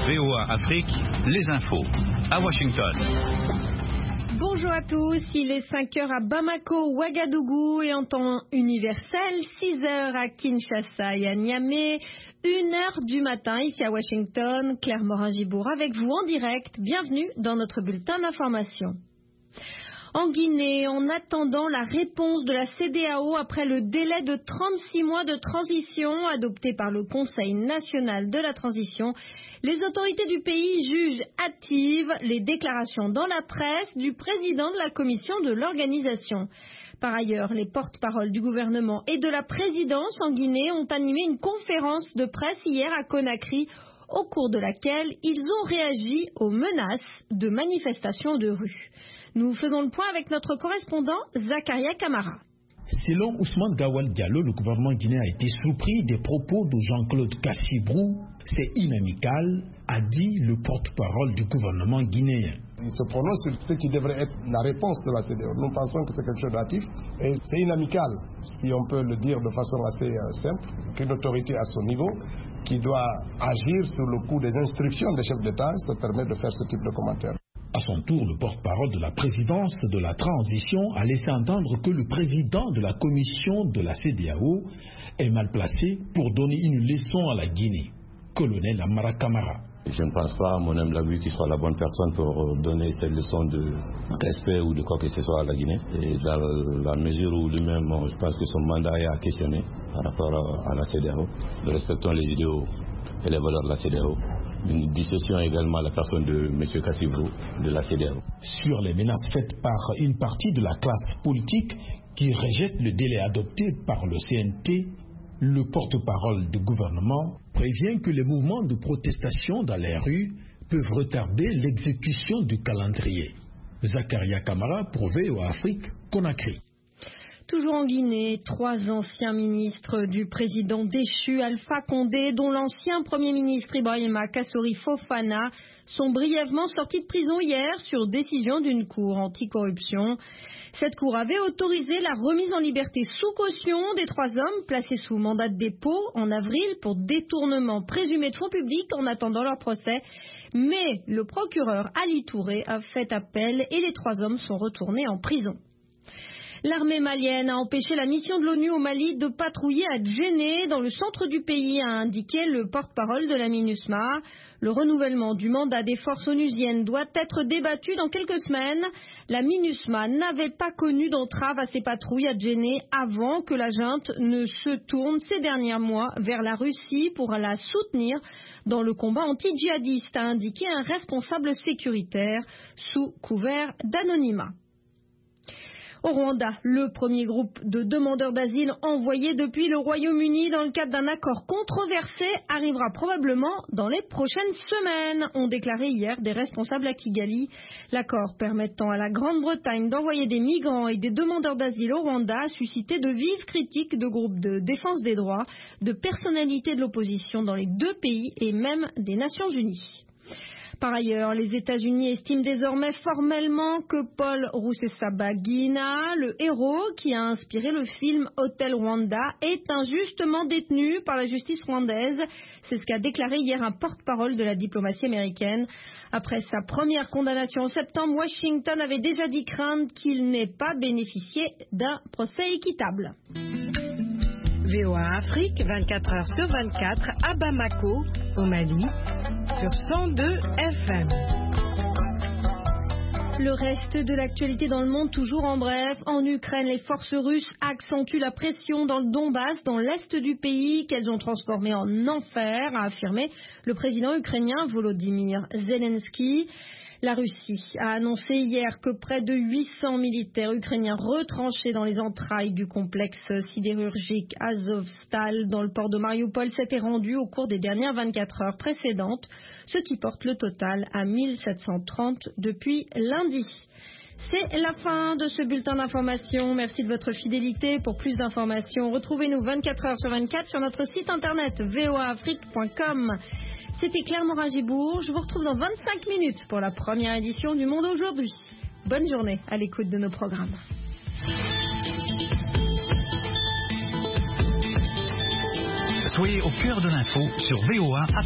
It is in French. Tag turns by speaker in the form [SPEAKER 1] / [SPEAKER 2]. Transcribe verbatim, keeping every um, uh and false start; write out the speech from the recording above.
[SPEAKER 1] V O A Afrique, les infos, à Washington.
[SPEAKER 2] Bonjour à tous, il est cinq heures à Bamako, Ouagadougou et en temps universel, six heures à Kinshasa et à Niamey, une heure du matin ici à Washington. Claire Morin-Gibour avec vous en direct, bienvenue dans notre bulletin d'information. En Guinée, en attendant la réponse de la C E D E A O après le délai de trente-six mois de transition adopté par le Conseil national de la transition, les autorités du pays jugent hâtives les déclarations dans la presse du président de la commission de l'organisation. Par ailleurs, les porte-paroles du gouvernement et de la présidence en Guinée ont animé une conférence de presse hier à Conakry, au cours de laquelle ils ont réagi aux menaces de manifestations de rue. Nous faisons le point avec notre correspondant Zakaria Kamara.
[SPEAKER 3] Selon Ousmane Gawal Diallo, le gouvernement guinéen a été surpris des propos de Jean-Claude Kassibrou. C'est inamical, a dit le porte-parole du gouvernement guinéen.
[SPEAKER 4] Il se prononce sur ce qui devrait être la réponse de la C E D E A O. Nous pensons que c'est quelque chose d'actif et c'est inamical, si on peut le dire de façon assez euh, simple, qu'une autorité à son niveau qui doit agir sur le coup des instructions des chefs d'État se permet de faire ce type de commentaires.
[SPEAKER 3] À son tour, le porte-parole de la présidence de la transition a laissé entendre que le président de la commission de la C E D E A O est mal placé pour donner une leçon à la Guinée. Colonel Amara Kamara.
[SPEAKER 5] Je ne pense pas, à mon humble avis, qu'il soit la bonne personne pour donner cette leçon de respect ou de quoi que ce soit à la Guinée. Et dans la mesure où lui-même, je pense que son mandat est à questionner par rapport à la C E D E A O. Nous respectons les idéaux et les valeurs de la C E D E A O. Nous dissocions également la personne de M. Kassibrou de la C E D E A O.
[SPEAKER 3] Sur les menaces faites par une partie de la classe politique qui rejette le délai adopté par le C N T, le porte-parole du gouvernement prévient que les mouvements de protestation dans les rues peuvent retarder l'exécution du calendrier. Zakaria Kamara pour V O A Afrique, Conakry.
[SPEAKER 2] Toujours en Guinée, trois anciens ministres du président déchu Alpha Condé, dont l'ancien premier ministre Ibrahima Kassori Fofana, sont brièvement sortis de prison hier sur décision d'une cour anticorruption. Cette cour avait autorisé la remise en liberté sous caution des trois hommes placés sous mandat de dépôt en avril pour détournement présumé de fonds publics en attendant leur procès. Mais le procureur Ali Touré a fait appel et les trois hommes sont retournés en prison. L'armée malienne a empêché la mission de l'ONU au Mali de patrouiller à Djenné, dans le centre du pays, a indiqué le porte-parole de la MINUSMA. Le renouvellement du mandat des forces onusiennes doit être débattu dans quelques semaines. La MINUSMA n'avait pas connu d'entrave à ses patrouilles à Djenné avant que la junte ne se tourne ces derniers mois vers la Russie pour la soutenir dans le combat anti-djihadiste, a indiqué un responsable sécuritaire sous couvert d'anonymat. Au Rwanda, le premier groupe de demandeurs d'asile envoyés depuis le Royaume-Uni dans le cadre d'un accord controversé arrivera probablement dans les prochaines semaines, ont déclaré hier des responsables à Kigali. L'accord permettant à la Grande-Bretagne d'envoyer des migrants et des demandeurs d'asile au Rwanda a suscité de vives critiques de groupes de défense des droits, de personnalités de l'opposition dans les deux pays et même des Nations Unies. Par ailleurs, les États-Unis estiment désormais formellement que Paul Rusesabagina, le héros qui a inspiré le film Hotel Rwanda, est injustement détenu par la justice rwandaise. C'est ce qu'a déclaré hier un porte-parole de la diplomatie américaine. Après sa première condamnation en septembre, Washington avait déjà dit craindre qu'il n'ait pas bénéficié d'un procès équitable.
[SPEAKER 6] V O A Afrique, vingt-quatre heures sur vingt-quatre, à Bamako, au Mali, sur cent deux F M.
[SPEAKER 2] Le reste de l'actualité dans le monde, toujours en bref. En Ukraine, les forces russes accentuent la pression dans le Donbass, dans l'est du pays, qu'elles ont transformé en enfer, a affirmé le président ukrainien Volodymyr Zelensky. La Russie a annoncé hier que près de huit cents militaires ukrainiens retranchés dans les entrailles du complexe sidérurgique Azovstal dans le port de Mariupol s'étaient rendus au cours des dernières vingt-quatre heures précédentes, ce qui porte le total à mille sept cent trente depuis lundi. C'est la fin de ce bulletin d'information. Merci de votre fidélité. Pour plus d'informations, retrouvez-nous vingt-quatre heures sur vingt-quatre sur notre site internet v o a afrique point com. C'était Claire Morin-Gibour. Je vous retrouve dans vingt-cinq minutes pour la première édition du Monde aujourd'hui. Bonne journée à l'écoute de nos programmes.
[SPEAKER 1] Soyez au cœur de l'info sur V O A.